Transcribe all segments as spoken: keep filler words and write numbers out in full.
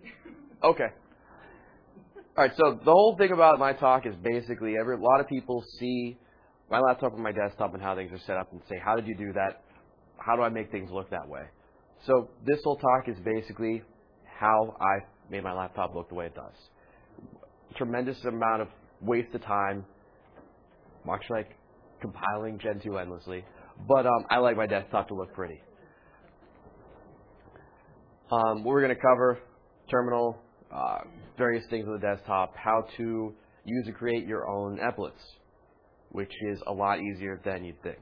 Okay. All right, so the whole thing about my talk is basically every, a lot of people see my laptop and my desktop and how things are set up and say, how did you do that? How do I make things look that way? So this whole talk is basically how I made my laptop look the way it does. Tremendous amount of waste of time, much like compiling Gen two endlessly, but um, I like my desktop to look pretty. Um, we're going to cover terminal, uh, various things on the desktop, how to use and create your own applets, which is a lot easier than you'd think.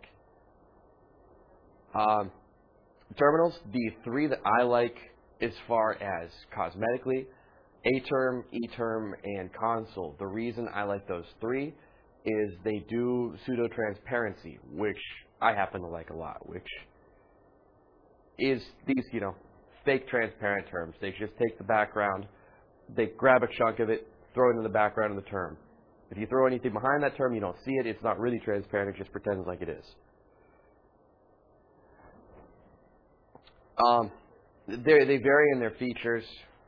Um, terminals, the three that I like as far as cosmetically, A-term, E-term, and console. The reason I like those three is they do pseudo-transparency, which I happen to like a lot, which is these, you know, fake transparent terms. They just take the background, they grab a chunk of it, throw it in the background of the term. If you throw anything behind that term, you don't see it. It's not really transparent. It just pretends like it is. Um, they they vary in their features.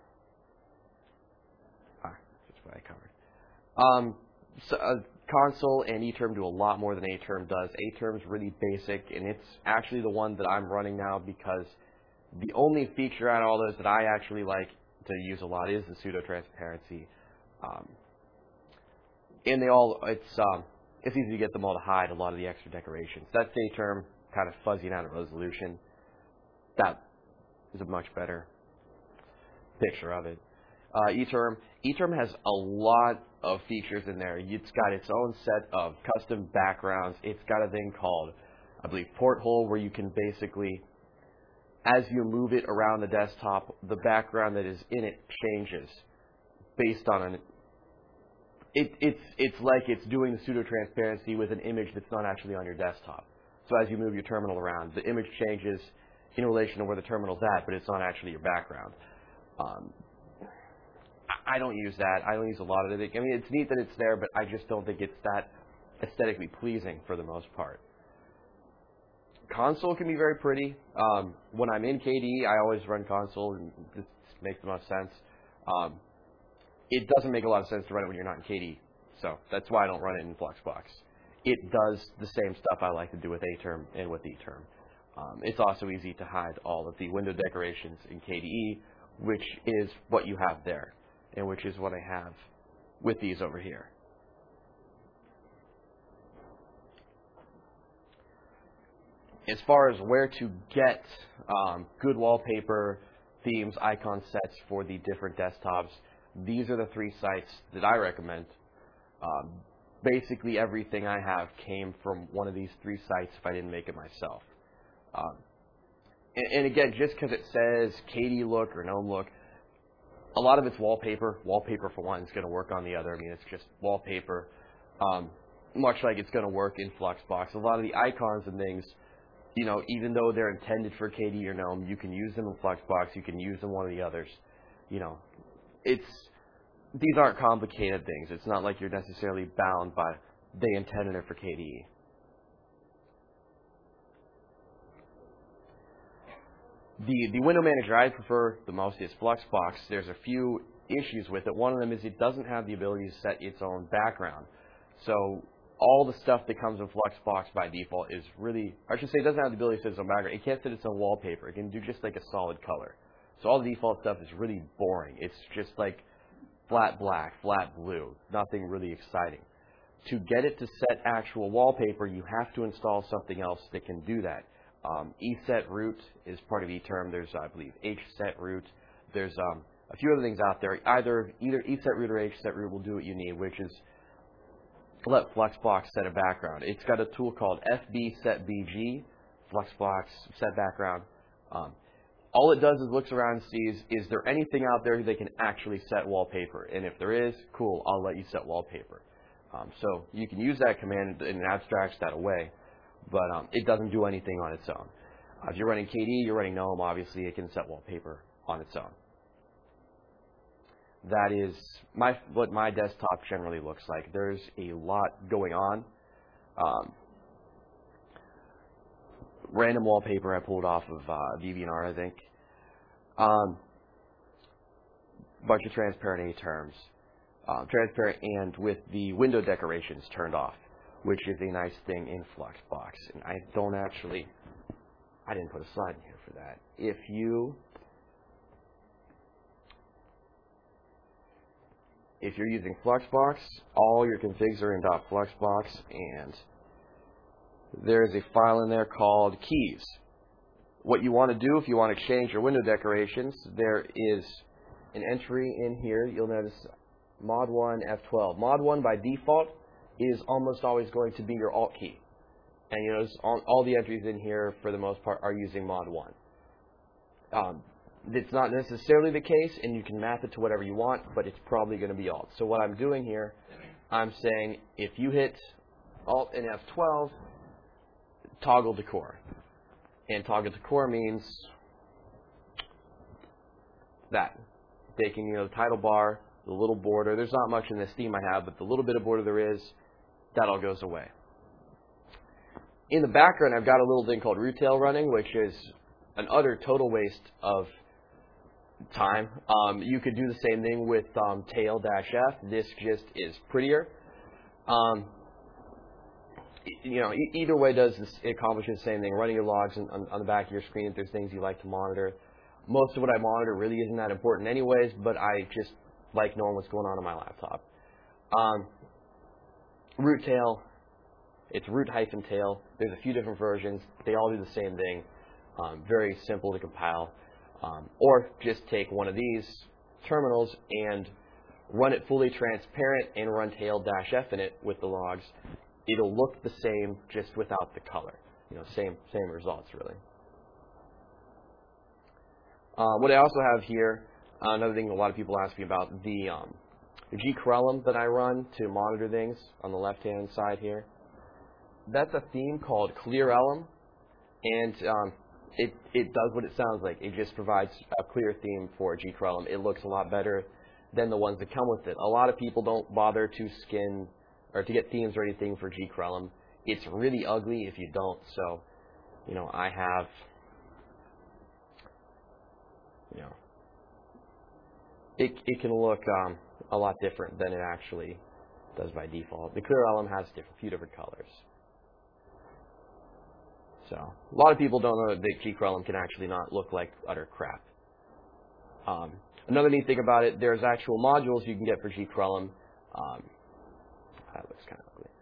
Ah, that's what I covered. Um, so, uh, console and E-term do a lot more than A-term does. A-term is really basic, and it's actually the one that I'm running now because the only feature out of all those that I actually like to use a lot is the pseudo-transparency. Um, and they all, it's um, it's easy to get them all to hide a lot of the extra decorations. That's A-term, kind of fuzzying out of resolution. That is a much better picture of it. Uh, E-term, E-term has a lot of features in there. It's got its own set of custom backgrounds. It's got a thing called, I believe, porthole, where you can basically, as you move it around the desktop, the background that is in it changes based on an. It, it's it's like it's doing the pseudo-transparency with an image that's not actually on your desktop. So as you move your terminal around, the image changes in relation to where the terminal's at, but it's not actually your background. Um, I don't use that. I don't use a lot of it. I mean, it's neat that it's there, but I just don't think it's that aesthetically pleasing for the most part. Console can be very pretty. Um, when I'm in K D E, I always run console, and this makes the most sense. Um, it doesn't make a lot of sense to run it when you're not in K D E, so that's why I don't run it in Fluxbox. It does the same stuff I like to do with A-term and with E-term. Um, it's also easy to hide all of the window decorations in K D E, which is what you have there, and which is what I have with these over here. As far as where to get um, good wallpaper, themes, icon sets for the different desktops, these are the three sites that I recommend. Um, basically everything I have came from one of these three sites if I didn't make it myself. Um, and, and again, just because it says K D E look or GNOME look, a lot of it's wallpaper. Wallpaper, for one, is going to work on the other. I mean, it's just wallpaper, um, much like it's going to work in Fluxbox. A lot of the icons and things, you know, even though they're intended for K D E or GNOME, you can use them in Fluxbox. You can use them in one of the others. You know, it's these aren't complicated things. It's not like you're necessarily bound by they intended it for K D E. The, the window manager I prefer the most is Fluxbox. There's a few issues with it. One of them is it doesn't have the ability to set its own background. So all the stuff that comes in Fluxbox by default is really, I should say it doesn't have the ability to set its own background. It can't set its own wallpaper. It can do just like a solid color. So all the default stuff is really boring. It's just like flat black, flat blue, nothing really exciting. To get it to set actual wallpaper, you have to install something else that can do that. Um, EsetRoot is part of E-term. There's, I believe, HSetRoot. There's um, a few other things out there. Either either EsetRoot or HSetRoot will do what you need, which is let Fluxbox set a background. It's got a tool called FBSetBG, Fluxbox set background. Um, all it does is looks around and sees, is there anything out there that can actually set wallpaper? And if there is, cool, I'll let you set wallpaper. Um, so you can use that command and it abstracts that away. But um, it doesn't do anything on its own. Uh, if you're running K D E, you're running GNOME, obviously it can set wallpaper on its own. That is my, what my desktop generally looks like. There's a lot going on. Um, random wallpaper I pulled off of uh, DeviantArt, I think. Um, bunch of transparent A terms, uh, transparent and with the window decorations turned off, which is a nice thing in Fluxbox. And I don't actually, I didn't put a slide in here for that. If you, if you're using Fluxbox, all your configs are in .fluxbox, and there's a file in there called keys. What you want to do if you want to change your window decorations, there is an entry in here. You'll notice mod one F twelve. mod one by default is almost always going to be your alt key. And you notice all, all the entries in here, for the most part, are using mod one. Um, it's not necessarily the case, and you can map it to whatever you want, but it's probably going to be alt. So what I'm doing here, I'm saying if you hit alt and F twelve, toggle decor. And toggle decor means that. Taking, you know, the title bar, the little border. There's not much in this theme I have, but the little bit of border there is, that all goes away. In the background, I've got a little thing called Roottail running, which is an utter total waste of time. Um, you could do the same thing with um, tail-f. This just is prettier. Um, You know, e either way does this, it accomplishes the same thing. Running your logs on, on, on the back of your screen if there's things you like to monitor. Most of what I monitor really isn't that important anyways, but I just like knowing what's going on on my laptop. Um, Roottail, it's root-tail. There's a few different versions. They all do the same thing. Um, very simple to compile. Um, or just take one of these terminals and run it fully transparent and run tail-f in it with the logs. It'll look the same, just without the color. You know, same same results, really. Uh, what I also have here, uh, another thing a lot of people ask me about, the, um, the gCrellum that I run to monitor things on the left-hand side here. That's a theme called ClearElm, and um, it, it does what it sounds like. It just provides a clear theme for gCrellum. It looks a lot better than the ones that come with it. A lot of people don't bother to skin or to get themes or anything for gCrellum. It's really ugly if you don't. So, you know, I have, you know, it, it can look um, a lot different than it actually does by default. The ClearElm has a few different colors. So, a lot of people don't know that gCrellum can actually not look like utter crap. Um, another neat thing about it, there's actual modules you can get for gCrellum. Um, That looks kind of ugly.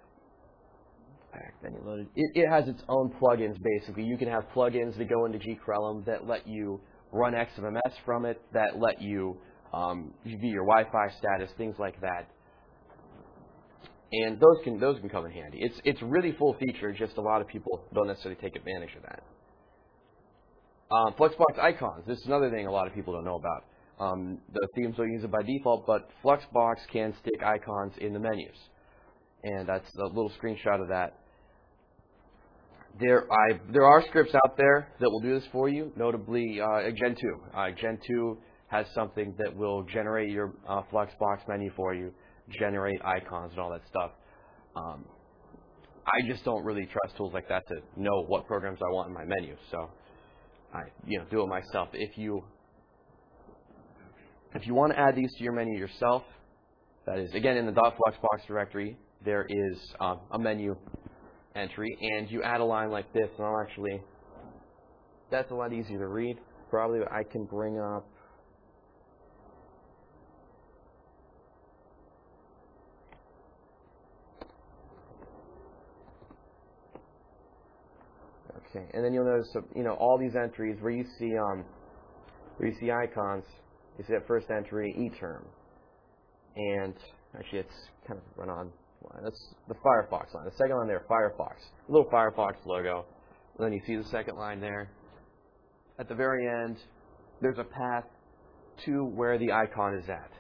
Then you load it. It, it has its own plugins, basically. You can have plugins that go into gCrellum that let you run X M S from it, that let you um, view your Wi-Fi status, things like that. And those can those can come in handy. It's it's really full feature. Just a lot of people don't necessarily take advantage of that. Um, Fluxbox icons. This is another thing a lot of people don't know about. Um, the themes don't use it by default, but Fluxbox can stick icons in the menus. And that's a little screenshot of that. There, I, there are scripts out there that will do this for you, notably uh, Gen two. Uh, Gen two has something that will generate your uh, Fluxbox menu for you, generate icons and all that stuff. Um, I just don't really trust tools like that to know what programs I want in my menu, so I you know, do it myself. If you If you want to add these to your menu yourself, that is, again, in the .fluxbox directory, there is um, a menu entry, and you add a line like this, and I'll actually, that's a lot easier to read, probably. I can bring up, okay, and then you'll notice, you know, all these entries where you see, um, where you see icons. You see that first entry, eTerm. And actually, it's kind of run on line. That's the Firefox line. The second line there, Firefox. A little Firefox logo. And then you see the second line there. At the very end, there's a path to where the icon is at.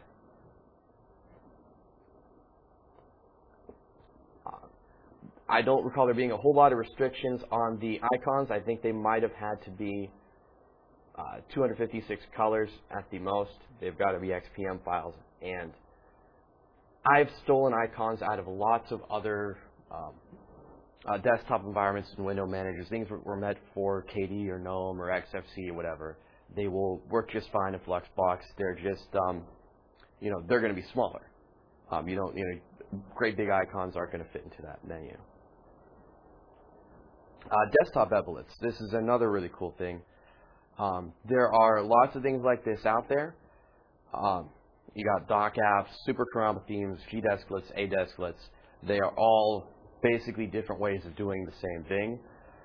Uh, I don't recall there being a whole lot of restrictions on the icons. I think they might have had to be Uh, two hundred fifty-six colors at the most. They've got to be X P M files. And I've stolen icons out of lots of other um, uh, desktop environments and window managers, things that were meant for K D or GNOME or X F C or whatever. They will work just fine in Fluxbox. They're just, um, you know, they're going to be smaller. Um, you don't, you know, great big icons aren't going to fit into that menu. Uh, desktop epaulets. This is another really cool thing. Um, there are lots of things like this out there. Um, you got dock apps, Super Karamba themes, G-Desklets, A-Desklets. They are all basically different ways of doing the same thing.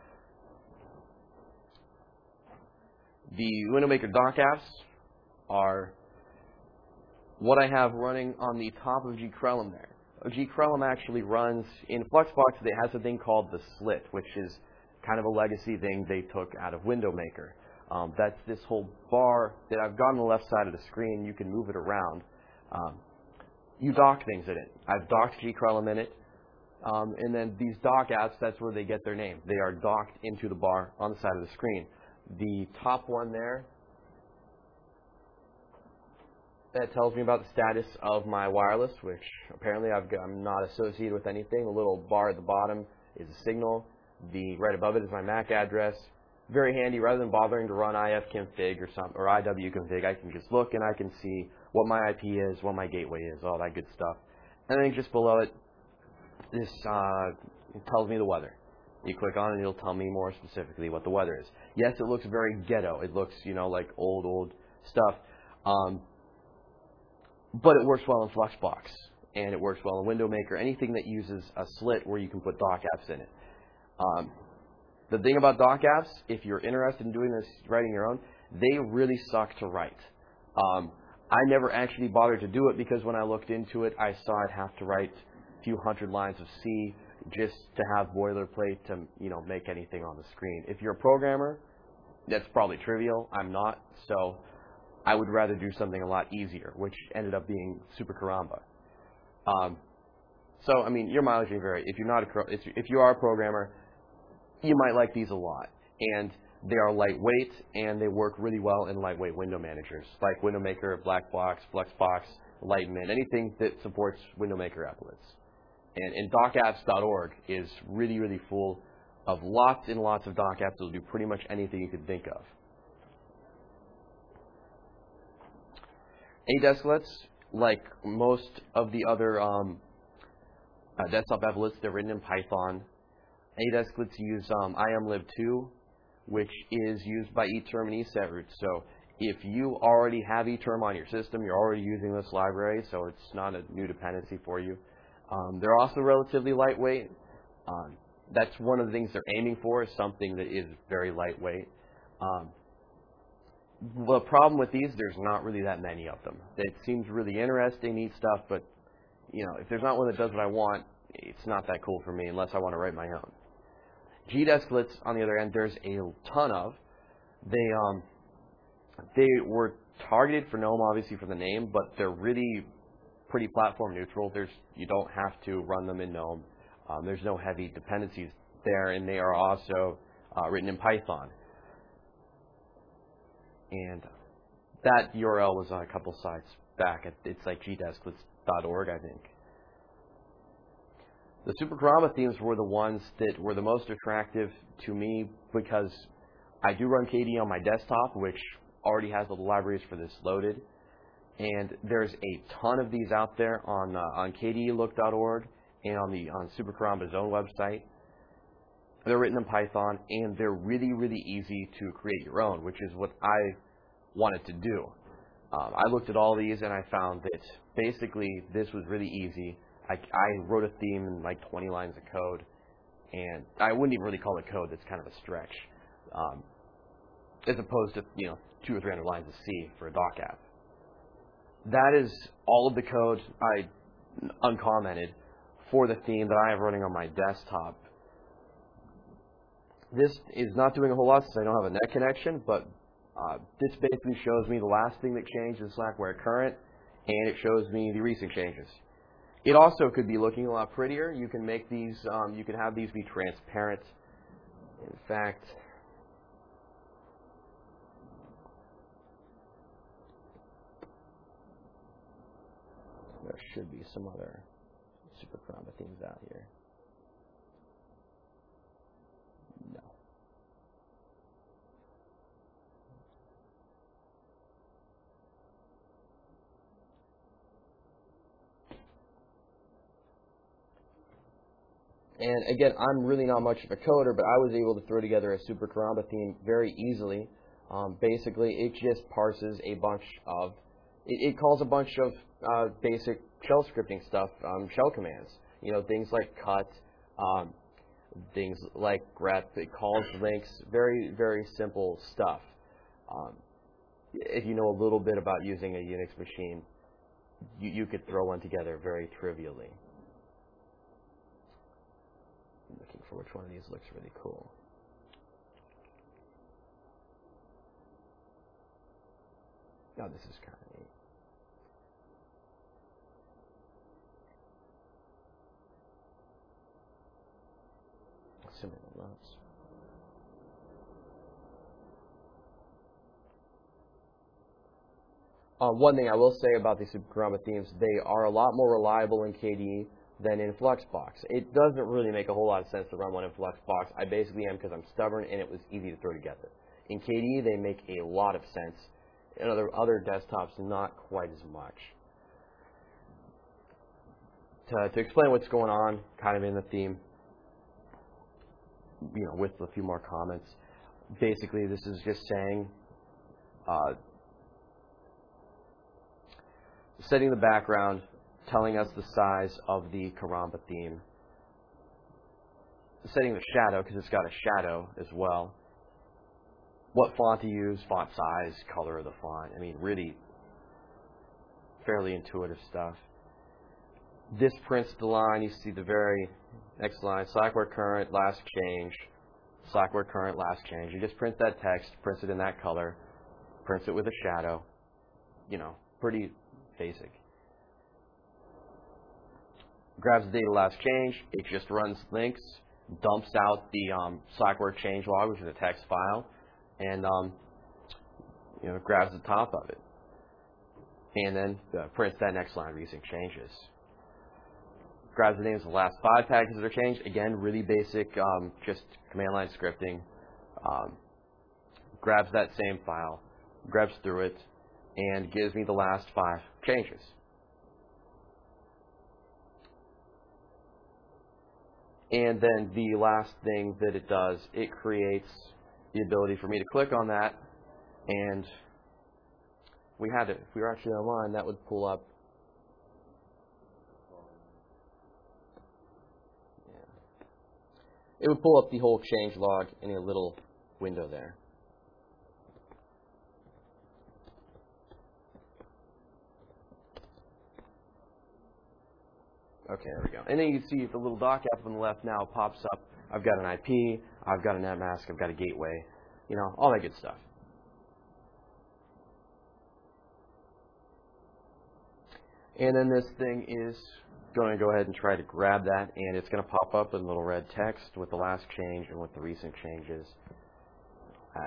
The Window Maker dock apps are what I have running on the top of gcrellum there. gcrellum actually runs in Fluxbox. It has a thing called the slit, which is kind of a legacy thing they took out of Window Maker. Um, that's this whole bar that I've got on the left side of the screen. You can move it around. Um, you dock things in it. I've docked gcrellum in it. Um, and then these dock apps, that's where they get their name. They are docked into the bar on the side of the screen. The top one there, that tells me about the status of my wireless, which apparently I've got, I'm not associated with anything. The little bar at the bottom is a signal. The right above it is my M A C address. Very handy. Rather than bothering to run ifconfig or some or iwconfig, I can just look and I can see what my I P is, what my gateway is, all that good stuff. And then just below it, this uh, it tells me the weather. You click on it, and it'll tell me more specifically what the weather is. Yes, it looks very ghetto. It looks, you know, like old, old stuff. Um, but it works well in Fluxbox, and it works well in Window Maker. Anything that uses a slit where you can put dock apps in it. Um, the thing about dock apps, if you're interested in doing this, writing your own, they really suck to write. Um, I never actually bothered to do it because when I looked into it, I saw I'd have to write a few hundred lines of C just to have boilerplate to, you know, make anything on the screen. If you're a programmer, that's probably trivial. I'm not, so I would rather do something a lot easier, which ended up being Super Karamba. Um, so, I mean, your mileage may vary. If you're not a, if you are a programmer, you might like these a lot, and they are lightweight, and they work really well in lightweight window managers, like Window Maker, Blackbox, Fluxbox, Lightmint, anything that supports Window Maker applets. And, and dock apps dot org is really, really full of lots and lots of dock apps that will do pretty much anything you can think of. A-Desklets, like most of the other um, uh, desktop applets, they're written in Python. A-Desklets use um, I M lib two, which is used by eTerm and eSetroot. So if you already have eTerm on your system, you're already using this library, so it's not a new dependency for you. Um, they're also relatively lightweight. Um, that's one of the things they're aiming for, is something that is very lightweight. Um, the problem with these, there's not really that many of them. It seems really interesting, neat stuff, but you know, if there's not one that does what I want, it's not that cool for me unless I want to write my own. G-Desklets, on the other end, there's a ton of. They um, they were targeted for GNOME, obviously, for the name, but they're really pretty platform neutral. There's you don't have to run them in GNOME. Um, there's no heavy dependencies there, and they are also uh, written in Python. And that U R L was on a couple sites back. It's like G Desklets dot org, I think. The Super Karamba themes were the ones that were the most attractive to me because I do run K D E on my desktop, which already has all the libraries for this loaded. And there's a ton of these out there on uh, on K D E look dot org and on the on Super Karamba's own website. They're written in Python, and they're really, really easy to create your own, which is what I wanted to do. Um, I looked at all these, and I found that basically this was really easy. I, I wrote a theme in like twenty lines of code, and I wouldn't even really call it code. That's kind of a stretch, um, as opposed to you know two or three hundred lines of C for a dock app. That is all of the code I uncommented for the theme that I have running on my desktop. This is not doing a whole lot since I don't have a net connection, but uh, this basically shows me the last thing that changed in Slackware current, and it shows me the recent changes. It also could be looking a lot prettier. You can make these, um, you can have these be transparent. In fact, there should be some other Super Karamba themes out here. No. And again, I'm really not much of a coder, but I was able to throw together a Super Karamba theme very easily. Um, basically, it just parses a bunch of, it, it calls a bunch of uh, basic shell scripting stuff, um, shell commands. You know, things like cut, um, things like grep, it calls links, very, very simple stuff. Um, if you know a little bit about using a Unix machine, you, you could throw one together very trivially. I'm looking for which one of these looks really cool. Oh, this is kind of neat. Similar notes. Uh, one thing I will say about the Super Karamba themes, they are a lot more reliable in K D E than in Fluxbox. It doesn't really make a whole lot of sense to run one in Fluxbox. I basically am because I'm stubborn and it was easy to throw together. In K D E, they make a lot of sense. In other, other desktops, not quite as much. To, to explain what's going on, kind of in the theme, you know, with a few more comments. Basically, this is just saying, uh, setting the background, telling us the size of the Karamba theme, setting the shadow, because it's got a shadow as well, what font to use, font size, color of the font. I mean, really fairly intuitive stuff. This prints the line. You see the very next line, Slackware current, last change, Slackware current, last change. You just print that text, prints it in that color, prints it with a shadow. You know, pretty basic. Grabs the data last change. It just runs links, dumps out the um, Slackware change log, which is a text file, and um, you know, grabs the top of it, and then uh, prints that next line, resync changes. Grabs the names of the last five packages that are changed. Again, really basic, um, just command line scripting. Um, grabs that same file, grabs through it, and gives me the last five changes. And then the last thing that it does, it creates the ability for me to click on that, and we had it. If we were actually online, that would pull up. Yeah. It would pull up the whole change log in a little window there. Okay, there we go. And then you can see the little dock app on the left now pops up. I've got an I P, I've got a netmask, I've got a gateway, you know, all that good stuff. And then this thing is going to go ahead and try to grab that, and it's going to pop up in little red text with the last change and with the recent changes. Uh,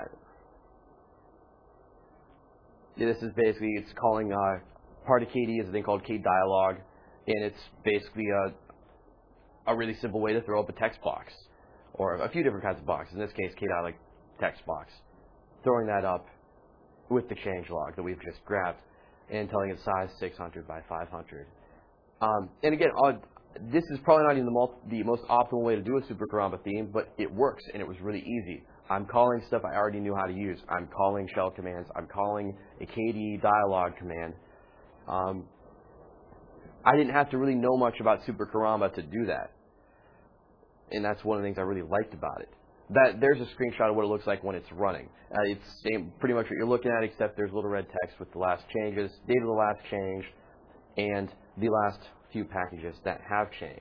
yeah, this is basically, it's calling, uh, part of K D E is a thing called KDialog, and it's basically a, a really simple way to throw up a text box, or a few different kinds of boxes. In this case, KDialog text box. Throwing that up with the change log that we've just grabbed, and telling it size six hundred by five hundred. Um, and again, uh, this is probably not even the, mul the most optimal way to do a Super Karamba theme, but it works, and it was really easy. I'm calling stuff I already knew how to use. I'm calling shell commands. I'm calling a K D E dialog command. Um, I didn't have to really know much about Super Karamba to do that. And that's one of the things I really liked about it. That there's a screenshot of what it looks like when it's running. Uh, it's same, pretty much what you're looking at, except there's little red text with the last changes, date of the last change, and the last few packages that have changed.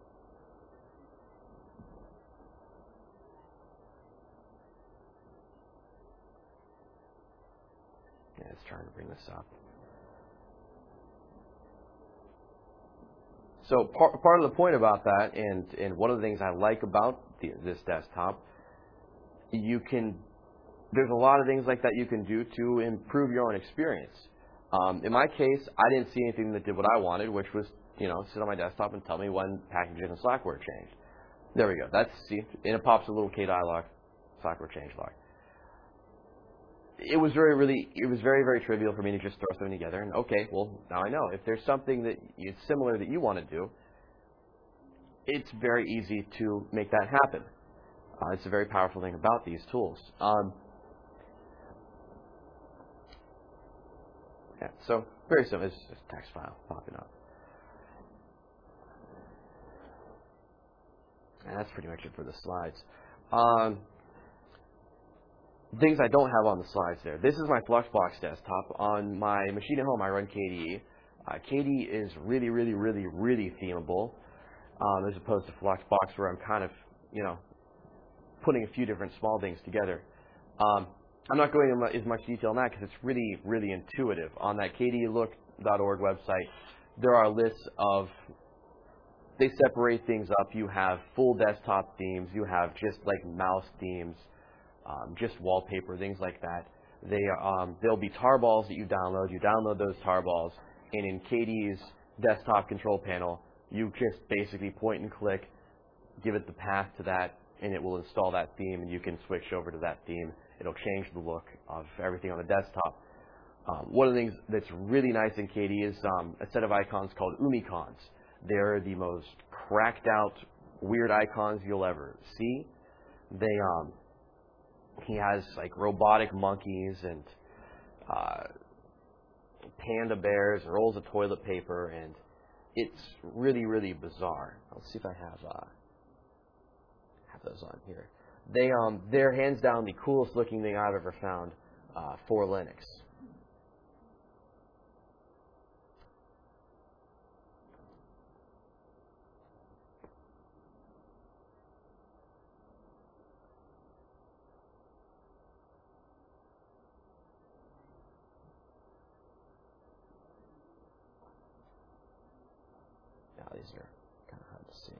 Yeah, it's trying to bring this up. So part, part of the point about that, and, and one of the things I like about the, this desktop, you can, there's a lot of things like that you can do to improve your own experience. Um, in my case, I didn't see anything that did what I wanted, which was, you know, sit on my desktop and tell me when packages and Slackware changed. There we go. That's, see, and it pops a little KDialog Slackware change log. It was very, really, it was very, very trivial for me to just throw something together. And okay, well, now I know. If there's something that is similar that you want to do, it's very easy to make that happen. Uh, it's a very powerful thing about these tools. Um, yeah, so very simple. It's just a text file popping up. And that's pretty much it for the slides. Um, things I don't have on the slides there. This is my Fluxbox desktop. On my machine at home, I run K D E. Uh, K D E is really, really, really, really themable, um, as opposed to Fluxbox, where I'm kind of, you know, putting a few different small things together. Um, I'm not going into as much detail on that because it's really, really intuitive. On that K D E look dot org website, there are lists of, they separate things up. You have full desktop themes. You have just like mouse themes, um, just wallpaper, things like that. They, um, there'll be tarballs that you download. You download those tarballs, and in K D E's desktop control panel, you just basically point and click, give it the path to that, and it will install that theme, and you can switch over to that theme. It'll change the look of everything on the desktop. Um, one of the things that's really nice in K D E is um, a set of icons called Umicons. They're the most cracked out, weird icons you'll ever see. They, um, he has like robotic monkeys and uh, panda bears and rolls of toilet paper, and it's really, really bizarre. Let's see if I have uh, have those on here. They, um, they're hands down the coolest looking thing I've ever found uh, for Linux. Now these are kind of hard to see.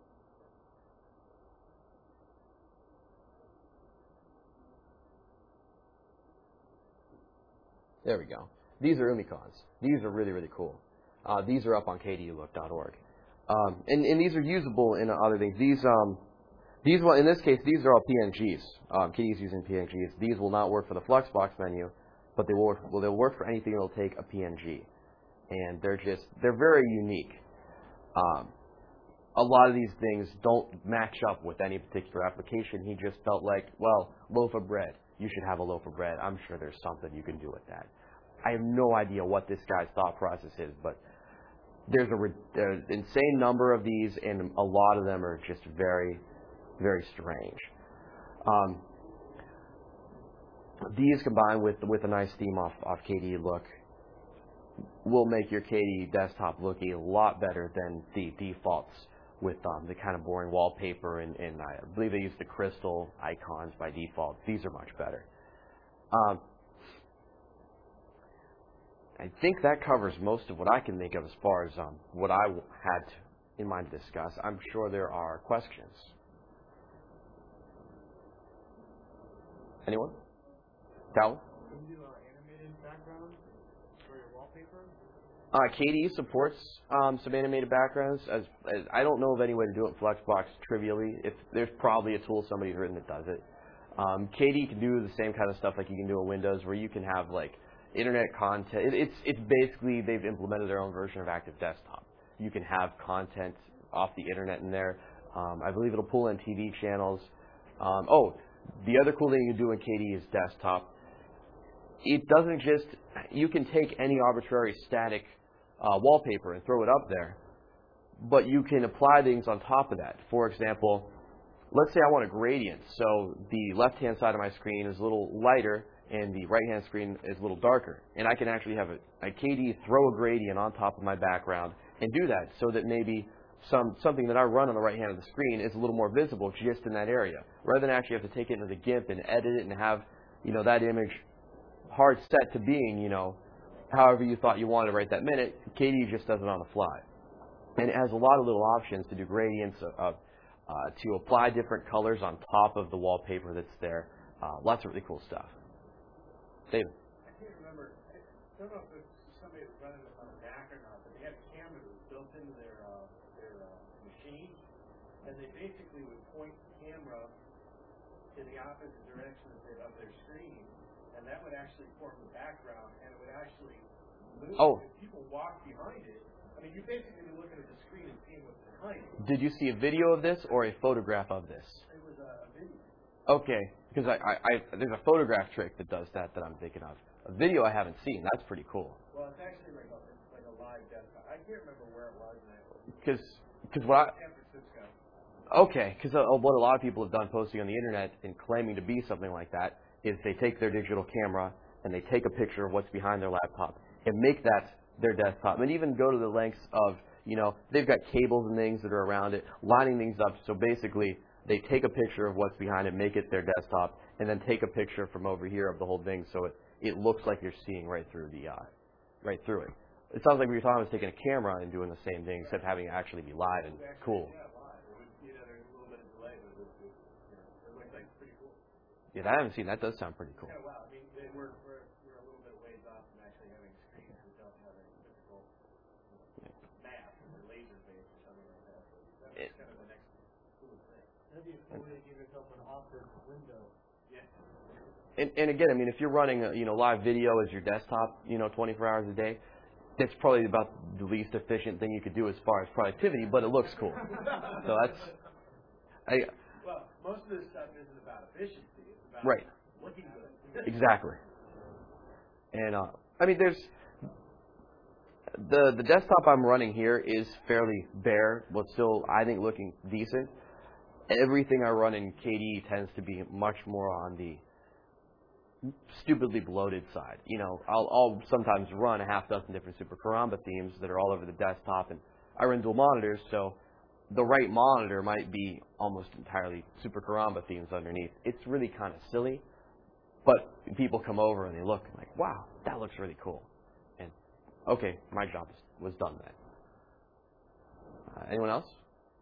There we go. These are Umicons. These are really, really cool. Uh, these are up on K D E look dot org. Um, and, and these are usable in other things. These, um, these will, in this case, these are all P N Gs. Um, K D E's using P N Gs. These will not work for the Fluxbox menu, but they will work, well, they'll work for anything that will take a P N G. And they're just, they're very unique. Um, a lot of these things don't match up with any particular application. He just felt like, well, loaf of bread. You should have a loaf of bread. I'm sure there's something you can do with that. I have no idea what this guy's thought process is, but there's a there's an insane number of these, and a lot of them are just very, very strange. Um, these combined with with a nice theme off, off K D E look will make your K D E desktop look a lot better than the defaults with um, the kind of boring wallpaper, and, and I believe they use the crystal icons by default. These are much better. Um, I think that covers most of what I can think of as far as um, what I had in mind to discuss. I'm sure there are questions. Anyone? Calvin? Can you do uh, animated background for your wallpaper? Uh, K D E supports um, some animated backgrounds. As, as I don't know of any way to do it in Fluxbox trivially. If there's probably a tool somebody's written that does it. Um, K D E can do the same kind of stuff like you can do in Windows, where you can have like internet content. It, it's it's basically they've implemented their own version of Active Desktop. You can have content off the internet in there. Um, I believe it'll pull in T V channels. Um, oh, the other cool thing you can do in K D E is desktop. It doesn't just, you can take any arbitrary static uh, wallpaper and throw it up there, but you can apply things on top of that. For example, let's say I want a gradient. So the left-hand side of my screen is a little lighter, and the right-hand screen is a little darker. And I can actually have a, a K D E throw a gradient on top of my background and do that so that maybe some something that I run on the right hand of the screen is a little more visible just in that area. Rather than actually have to take it into the GIMP and edit it and have, you know, that image hard set to being, you know, however you thought you wanted right that minute, K D E just does it on the fly. And it has a lot of little options to do gradients, of, uh, to apply different colors on top of the wallpaper that's there. Uh, lots of really cool stuff. David? I can't remember. I don't know if it's somebody was running this on a Mac or not, but they had a camera that was built into their uh, their uh, machine, and they basically would point the camera in the opposite direction of their, of their screen, and that would actually form the background, and it would actually move. Oh. If people walk behind it, I mean, you basically be looking at the screen and seeing what's behind it. Did you see a video of this or a photograph of this? It was a, a video. Okay, because I, I, I, there's a photograph trick that does that that I'm thinking of. A video I haven't seen. That's pretty cool. Well, it's actually like a, it's like a live desktop. I can't remember where it was. Because because what I, San Francisco. okay, because uh, what a lot of people have done posting on the internet and claiming to be something like that is they take their digital camera and they take a picture of what's behind their laptop and make that their desktop, and even go to the lengths of, you know, they've got cables and things that are around it, lining things up. So basically, they take a picture of what's behind it, make it their desktop, and then take a picture from over here of the whole thing, so it, it looks like you're seeing right through the uh, right through it. It sounds like what you're talking about is taking a camera and doing the same thing, except having it actually be live and cool. Yeah, live. It was, you know, there's a little bit of delay, but it, was, it, you know, it looks like pretty cool. Yeah, I haven't seen that. Does sound pretty cool. Yeah, wow. I mean, they, we're, we're we're a little bit ways off from actually having screens that don't have a physical you know, map or laser based or something like that. But that's It, kind of the next cool thing. Maybe a cool way to give yourself an office window. Yeah. and, and again, I mean, if you're running a, you know, live video as your desktop, you know, twenty-four hours a day, that's probably about the least efficient thing you could do as far as productivity, but it looks cool. So that's, I, well, most of this stuff isn't about efficiency. It's about right. looking good. Exactly. And uh, I mean, there's the the desktop I'm running here is fairly bare, but still, I think, looking decent. Everything I run in K D E tends to be much more on the stupidly bloated side. You know, I'll, I'll sometimes run a half dozen different Super Karamba themes that are all over the desktop, and I run dual monitors, so the right monitor might be almost entirely Super Karamba themes underneath. It's really kind of silly, but people come over and they look and like, wow, that looks really cool. And okay, my job was done then. Uh, anyone else?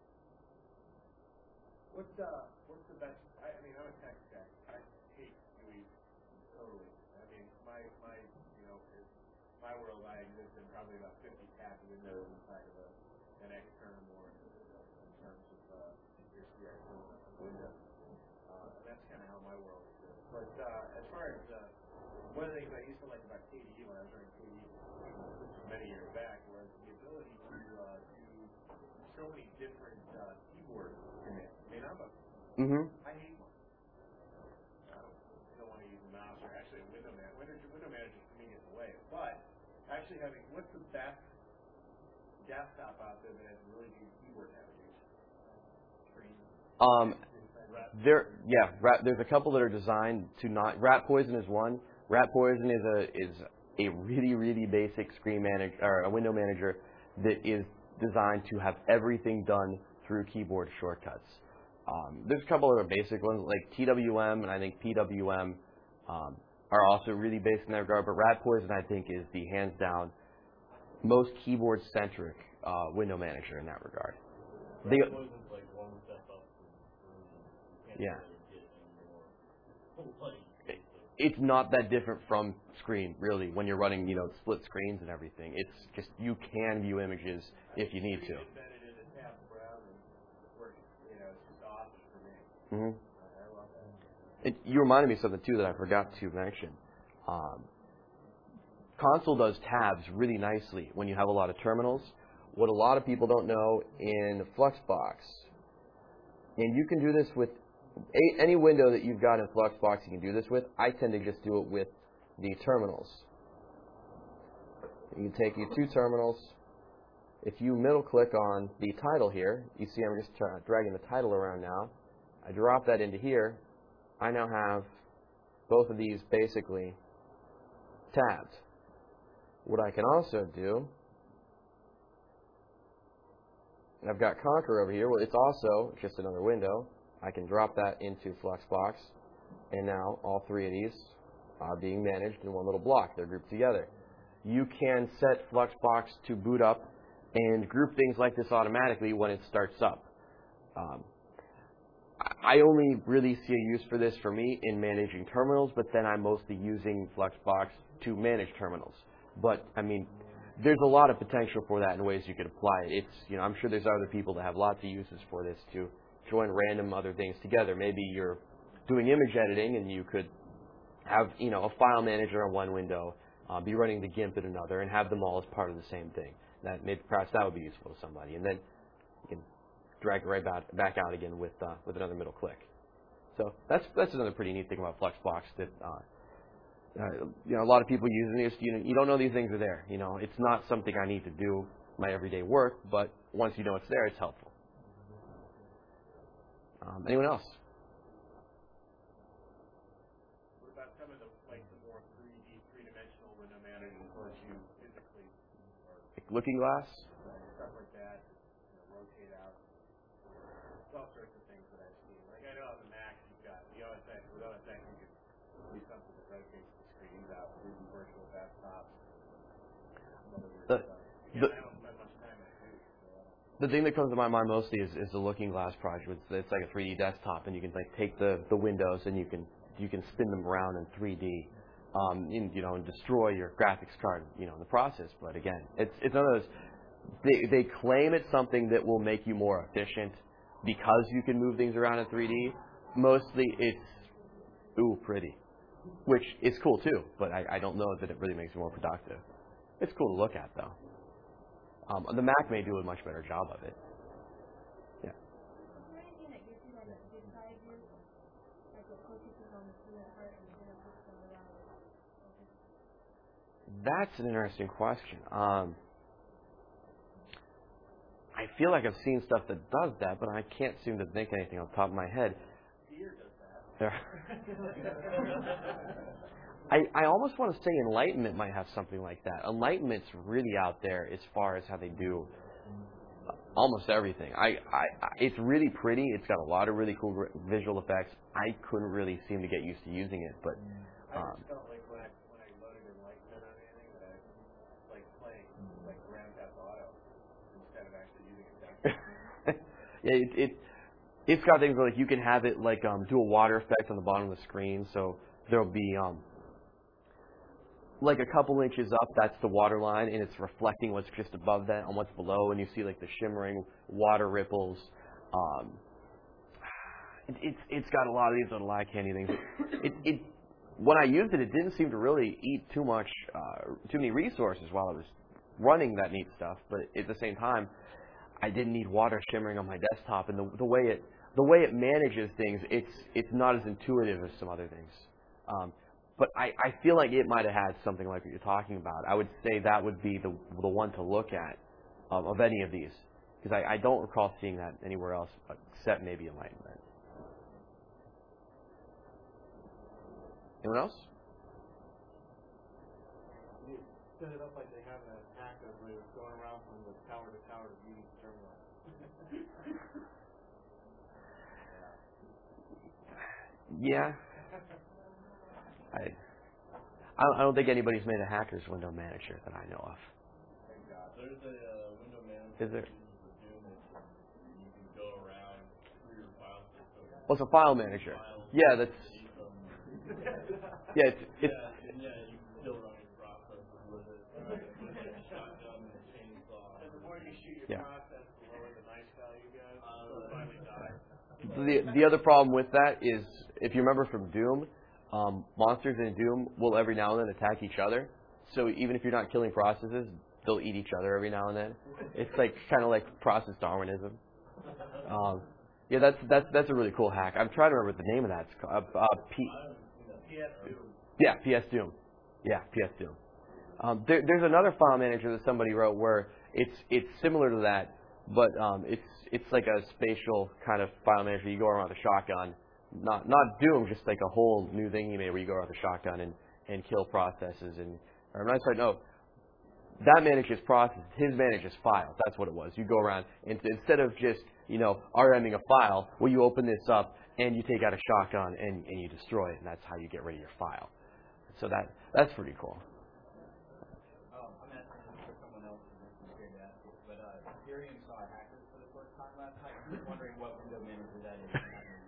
What's uh what's the best? I, I mean, I'm a tech guy. I hate U E totally. I mean, my my you know, in my world, I exist in probably about fifty tab windows inside of a, an external or in terms of uh, your C I window. Uh, and that's kind of how my world exists. But uh, as far as uh, one of the things I used to like about K D E when I was running K D E many years back was the ability to uh, do so many different uh, keyboard commands. I mean, I'm a, Mm-hmm. I hate one. I don't, don't want to use a mouse or actually a window manager. Window, window manager for me gets away. But actually having, what's the best desktop out there that has really good keyboard navigation? Screen. Um, there, yeah, rat, there's a couple that are designed to not. Rat Poison is one. Rat Poison is a is a really really basic screen manager or a window manager that is designed to have everything done through keyboard shortcuts. Um, there's a couple other basic ones like T W M and I think P W M um, are also really basic in that regard. But Rat Poison I think is the hands down most keyboard centric uh, window manager in that regard. Rat They, Poison's like one step up from Screen. yeah. Really get any more. It's not that different from Screen, really, when you're running, you know, split screens and everything. It's just you can view images if you need to. Embedded in a tab browser, works, you know, it's just awesome for me. Mm-hmm. I love that. It, you reminded me of something, too, that I forgot to mention. Um, Console does tabs really nicely when you have a lot of terminals. What a lot of people don't know in Fluxbox, and you can do this with a, any window that you've got in Fluxbox, you can do this with. I tend to just do it with the terminals. You take your two terminals. If you middle click on the title here, you see I'm just tra- dragging the title around now. I drop that into here. I now have both of these basically tabbed. What I can also do, I've got Conquer over here. Well, it's also just another window. I can drop that into Fluxbox, and now all three of these are being managed in one little block. They're grouped together. You can set Fluxbox to boot up and group things like this automatically when it starts up. Um, I only really see a use for this for me in managing terminals, but then I'm mostly using Fluxbox to manage terminals. But, I mean, there's a lot of potential for that in ways you could apply it. It's, you know, I'm sure there's other people that have lots of uses for this to join random other things together. Maybe you're doing image editing and you could have, you know, a file manager on one window, uh, be running the GIMP in another, and have them all as part of the same thing. That maybe perhaps that would be useful to somebody. And then you can drag it right back, back out again with uh, with another middle click. So that's that's another pretty neat thing about Fluxbox that uh, uh, you know a lot of people using this. You know, you don't know these things are there. You know, it's not something I need to do my everyday work, but once you know it's there, it's helpful. Um, anyone else? What about some of the like the more three D, three-dimensional window managers where you physically or Like Looking Glass? stuff like that, you know, rotate out. There's all sorts of things that I've seen. Like I know on the Mac you've got the O S X. With O S X you can do something that rotates the screens out, do virtual desktops. Some other weird The, stuff. the, Again, I don't spend much time on it. So I don't the thing that comes to my mind mostly is, is the Looking Glass project. It's, it's like a three D desktop, and you can like take the, the windows and you can you can spin them around in three D, um, and, you know, and destroy your graphics card, you know, in the process. But again, it's it's one of those. They they claim it's something that will make you more efficient because you can move things around in three D. Mostly, it's ooh pretty, which is cool too. But I, I don't know that it really makes you more productive. It's cool to look at though. Um, the Mac may do a much better job of it. Yeah. Is there anything that gives you like a good side view? Like what focuses on the student part and then puts them around focus? That's an interesting question. Um, I feel like I've seen stuff that does that, but I can't seem to think anything on the top of my head. Deer does that. There. I, I almost want to say Enlightenment might have something like that. Enlightenment's really out there as far as how they do almost everything. I, I, I it's really pretty. It's got a lot of really cool visual effects. I couldn't really seem to get used to using it, but I um, just felt like when I when I loaded Enlightenment on anything that I was like playing like Grand Theft Auto instead of actually using a desktop. yeah, it, it it's got things where like you can have it like um, do a water effect on the bottom of the screen, so there'll be um, like a couple inches up, that's the water line, and it's reflecting what's just above that on what's below, and you see like the shimmering water ripples. Um, it, it's it's got a lot of these little eye candy things. It, it when I used it, it didn't seem to really eat too much, uh, too many resources while I was running that neat stuff. But at the same time, I didn't need water shimmering on my desktop, and the the way it the way it manages things, it's it's not as intuitive as some other things. Um, But I, I feel like it might have had something like what you're talking about. I would say that would be the the one to look at um, of any of these, because I, I don't recall seeing that anywhere else except maybe Enlightenment. Anyone else? You set it up like they have a hacker where it's going around from the tower to tower to view each terminal. Yeah. I, I don't- I don't think anybody's made a hacker's window manager that I know of. Thank God. There's a uh, window manager Is there? that uses the Doom engine, and you can go around through your file system. Well, it's a file manager. Files, Yeah, that's delete them. yeah. It's, it's Yeah, and yeah, you can still run your processes with it. Right. With like a shotgun and a chainsaw. And the more you shoot your Yeah. process, the lower the nice value goes. Uh, so it finally dies. the the other problem with that is if you remember from Doom. Um, monsters in Doom will every now and then attack each other. So even if you're not killing processes, they'll eat each other every now and then. It's like kind of like process Darwinism. Um, yeah, that's that's that's a really cool hack. I'm trying to remember what the name of that. It's called uh, uh, P. P S Doom. Yeah, P S Doom. Yeah, P S Doom. Um, there, there's another file manager that somebody wrote where it's it's similar to that, but um, it's it's like a spatial kind of file manager. You go around with a shotgun. Not not Doom, just like a whole new thing he made where you go around with a shotgun and, and kill processes. And or I'm sorry, no, that manages processes. His manages files. That's what it was. You go around and instead of just you know RMing a file, well you open this up and you take out a shotgun and, and you destroy it, and that's how you get rid of your file. So that that's pretty cool. Um, I'm asking this for someone else, and I'm scared to ask it, but uh, Ethereum saw hackers for the first time last night. I'm just wondering what window manager that is.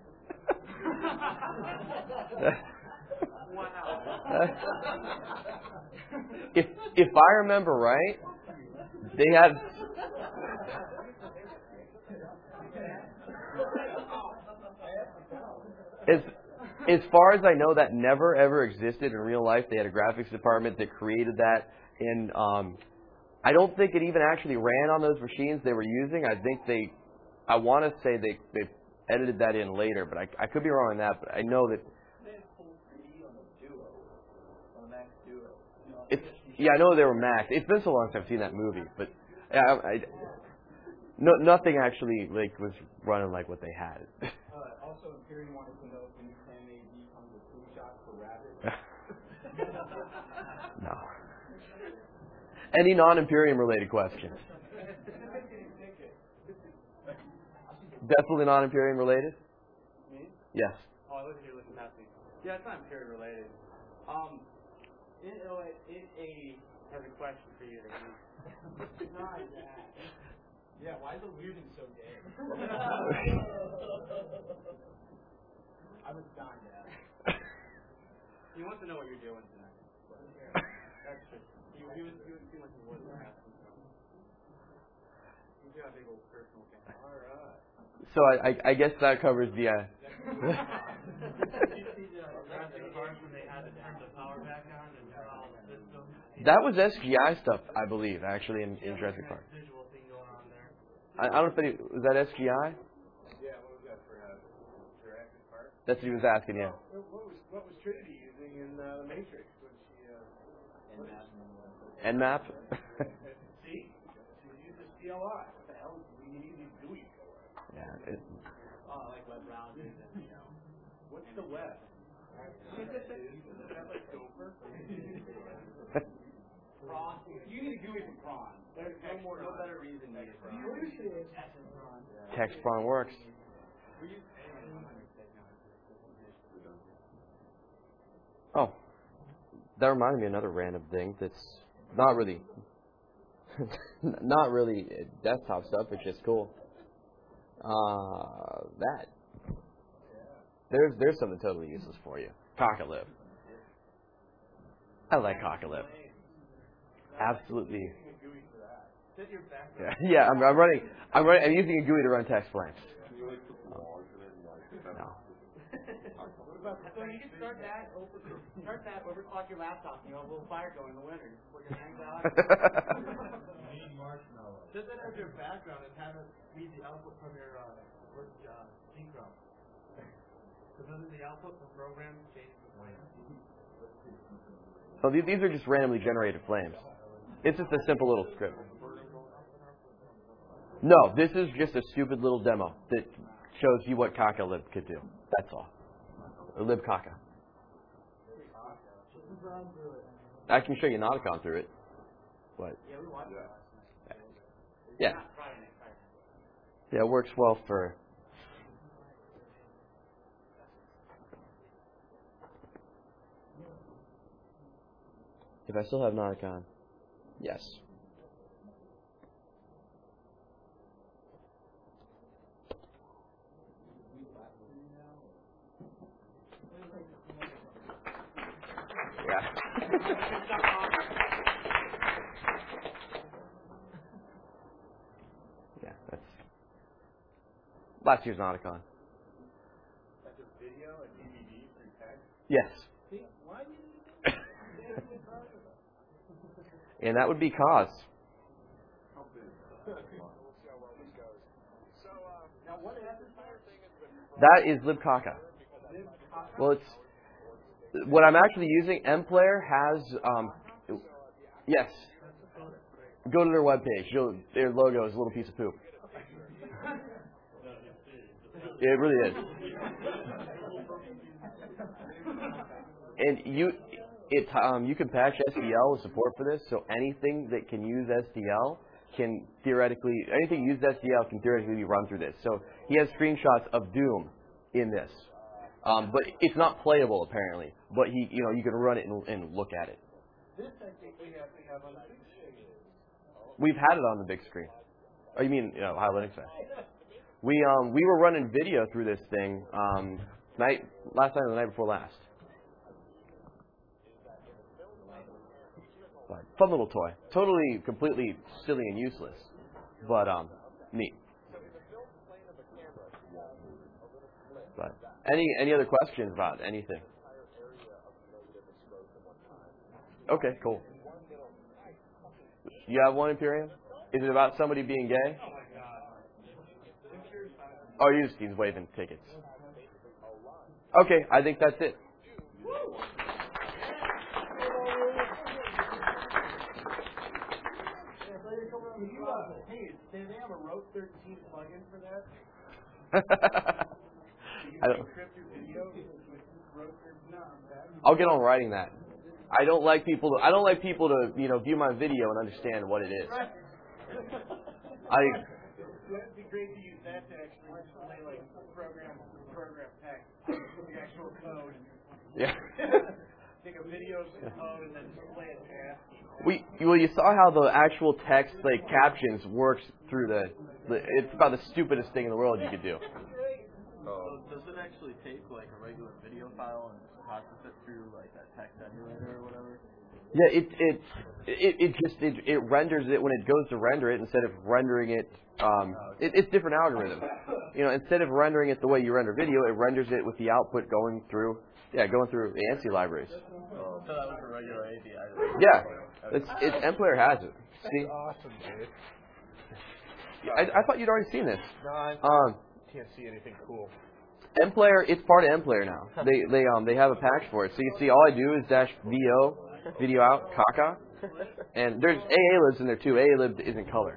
Wow. if if I remember right, they had as as far as I know, that never ever existed in real life. They had a graphics department that created that, and um, I don't think it even actually ran on those machines they were using. I think they I want to say they they edited that in later, but I I could be wrong on that. But I know that They had full three D on the Duo, on the Mac Duo. it's yeah I know they were Mac. It's been so long since I've seen that movie, but yeah, I, I, no nothing actually like was running like what they had. Uh, also, Imperium wanted to know if the new Plan A D comes with food shots for rabbits. No. Any non-Imperium related questions? Definitely non-Imperium related? Me? Yes. Oh, I look at you looking past me. Yeah, it's not period related. Um, it, it, it eighty has a question for you that you. Not that. Yeah, why is the weirding so gay? I was dying to ask. He wants to know what you're doing tonight. That's just. He, he was. He was seemed like he wasn't asking. So. He's got a big old personal thing. All right. So I, I, I guess that covers the. Uh, that was S G I stuff, I believe, actually, in, in Jurassic Park. I, I don't know if any, was that S G I? Yeah, what was that for uh, Jurassic Park? That's what he was asking, yeah. What was what was Trinity using in uh, the Matrix when she? Uh, Nmap? See, she used the C L I. What the hell do we need these G U Is for? Yeah. It, Oh, like web browsers and you know. What's the web? Is that like Gopher? Prawn. You need a G U I for prawn. There's no more, no better reason than prawn. text prawn works. Oh. That reminded me of another random thing that's not really not really desktop stuff, it's just cool. Uh, that. There's there's something totally useless for you. Cockalib. I like Cockalib. Absolutely. Yeah, yeah. I'm, I'm running. I'm running. I'm using a G U I to run text blanks. No. So you can start that, over, start that, overclock your laptop, you know, a little fire going in the winter. Put your hands out. You need marshmallows. Just that as your background and have it read the output from your uh, work, uh, G Chrome. So doesn't the output from programs change the flame? So these, these are just randomly generated flames. It's just a simple little script. No, this is just a stupid little demo that shows you what Cockalib could do. That's all. Or libcaca. I can show you Nauticon through it. But Yeah, we watched that last night. yeah. Not Friday night, Friday night. Yeah, it works well for if I still have Nauticon. Yes. Yeah. Yeah, that's last year's Nauticon. That's a video, a D V D through text. Yes. See, why do you And that would be cause. That is libcaca. Well, it's what I'm actually using. MPlayer has um, yes. Go to their webpage. You'll, their logo is a little piece of poop. It really is. And you, it um, you can patch S D L with support for this. So anything that can use S D L can theoretically, anything that uses S D L can theoretically be run through this. So he has screenshots of Doom in this, um, but it's not playable apparently. But he, you know, you can run it and, and look at it. This I think we have to have on the big screen. We've had it on the big screen. Oh, you mean you know, High Linux Fest? We um we were running video through this thing um night last night or the night before last. But fun little toy. Totally, completely silly and useless, but um neat. But any any other questions about anything? Okay, cool. You have one, Imperium? Is it about somebody being gay? Oh my god. Pictures Oh, you just he's waving tickets. Okay, I think that's it. Can you, uh, hey, do they have a Road thirteen plugin for that? You I can don't, encrypt your video with Road thirteen. I'll get on writing that. I don't like people to, I don't like people to, you know, view my video and understand what it is. I It'd be great to use that to actually display like program program text, the actual code. yeah. Take a video of the code and then display it to ASCII. We well, you saw how the actual text like captions works through the, the. It's about the stupidest thing in the world you could do. So does it actually take like a regular video file and process it through like that text emulator or whatever? Yeah, it it it, it just it, it renders it when it goes to render it instead of rendering it. Um, it, it's different algorithm. You know, instead of rendering it the way you render video, it renders it with the output going through. Yeah, going through the ANSI libraries. Oh, so that was a regular A P I. Yeah, it's it's MPlayer has it. See, Awesome, dude. I, I thought you'd already seen this. No, I Um, can't see anything cool. MPlayer, it's part of MPlayer now. They they um they have a patch for it. So you see, all I do is dash V O, video out, caca, and there's A A libs in there too. A A lib is in color.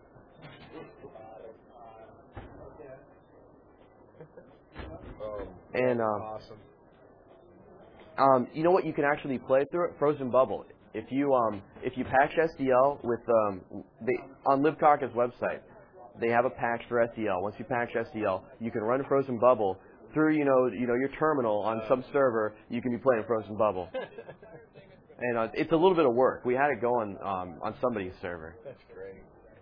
Oh, And um, awesome. um, you know what? You can actually play through it. Frozen Bubble. If you um if you patch S D L with um they on libcaca's website, they have a patch for S D L. Once you patch S D L, you can run Frozen Bubble through you know you know your terminal on some server. You can be playing Frozen Bubble, and uh, it's a little bit of work. We had it going um, on somebody's server. That's great.